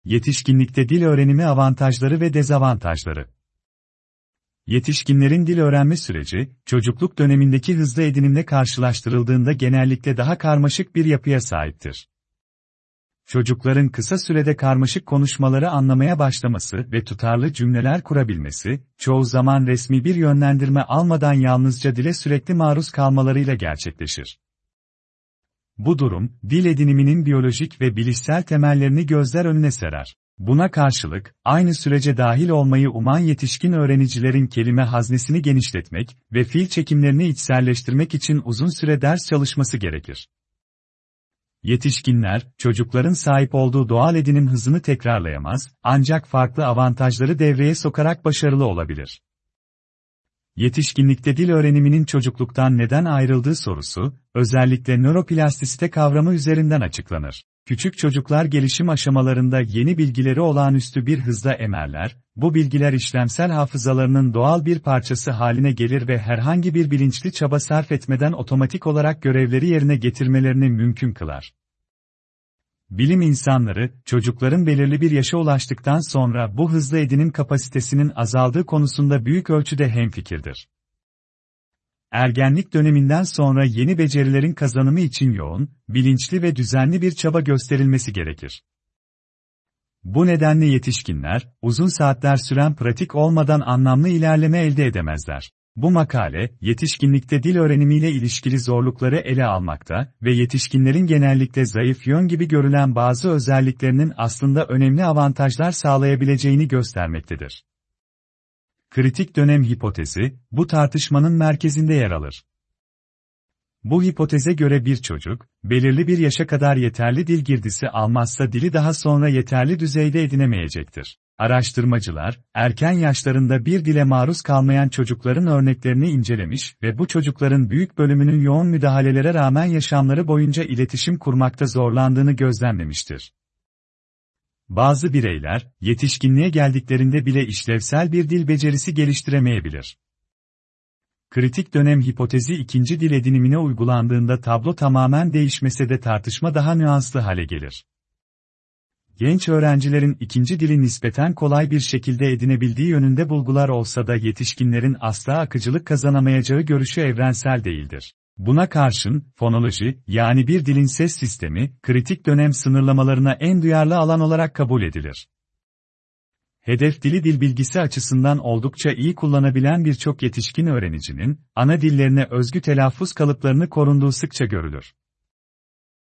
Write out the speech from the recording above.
Yetişkinlikte dil öğrenimi avantajları ve dezavantajları. Yetişkinlerin dil öğrenme süreci, çocukluk dönemindeki hızlı edinimle karşılaştırıldığında genellikle daha karmaşık bir yapıya sahiptir. Çocukların kısa sürede karmaşık konuşmaları anlamaya başlaması ve tutarlı cümleler kurabilmesi, çoğu zaman resmi bir yönlendirme almadan yalnızca dile sürekli maruz kalmalarıyla gerçekleşir. Bu durum, dil ediniminin biyolojik ve bilişsel temellerini gözler önüne serer. Buna karşılık, aynı sürece dahil olmayı uman yetişkin öğrenicilerin kelime haznesini genişletmek ve fiil çekimlerini içselleştirmek için uzun süre ders çalışması gerekir. Yetişkinler, çocukların sahip olduğu doğal edinim hızını tekrarlayamaz, ancak farklı avantajları devreye sokarak başarılı olabilir. Yetişkinlikte dil öğreniminin çocukluktan neden ayrıldığı sorusu, özellikle nöroplastisite kavramı üzerinden açıklanır. Küçük çocuklar gelişim aşamalarında yeni bilgileri olağanüstü bir hızla emerler, bu bilgiler işlemsel hafızalarının doğal bir parçası haline gelir ve herhangi bir bilinçli çaba sarf etmeden otomatik olarak görevleri yerine getirmelerini mümkün kılar. Bilim insanları, çocukların belirli bir yaşa ulaştıktan sonra bu hızlı edinim kapasitesinin azaldığı konusunda büyük ölçüde hemfikirdir. Ergenlik döneminden sonra yeni becerilerin kazanımı için yoğun, bilinçli ve düzenli bir çaba gösterilmesi gerekir. Bu nedenle yetişkinler, uzun saatler süren pratik olmadan anlamlı ilerleme elde edemezler. Bu makale, yetişkinlikte dil öğrenimiyle ilişkili zorlukları ele almakta ve yetişkinlerin genellikle zayıf yön gibi görülen bazı özelliklerinin aslında önemli avantajlar sağlayabileceğini göstermektedir. Kritik dönem hipotezi, bu tartışmanın merkezinde yer alır. Bu hipoteze göre bir çocuk, belirli bir yaşa kadar yeterli dil girdisi almazsa dili daha sonra yeterli düzeyde edinemeyecektir. Araştırmacılar, erken yaşlarında bir dile maruz kalmayan çocukların örneklerini incelemiş ve bu çocukların büyük bölümünün yoğun müdahalelere rağmen yaşamları boyunca iletişim kurmakta zorlandığını gözlemlemiştir. Bazı bireyler, yetişkinliğe geldiklerinde bile işlevsel bir dil becerisi geliştiremeyebilir. Kritik dönem hipotezi ikinci dil edinimine uygulandığında tablo tamamen değişmese de tartışma daha nüanslı hale gelir. Genç öğrencilerin ikinci dili nispeten kolay bir şekilde edinebildiği yönünde bulgular olsa da yetişkinlerin asla akıcılık kazanamayacağı görüşü evrensel değildir. Buna karşın, fonoloji, yani bir dilin ses sistemi, kritik dönem sınırlamalarına en duyarlı alan olarak kabul edilir. Hedef dili dil bilgisi açısından oldukça iyi kullanabilen birçok yetişkin öğrenicinin, ana dillerine özgü telaffuz kalıplarını korunduğu sıkça görülür.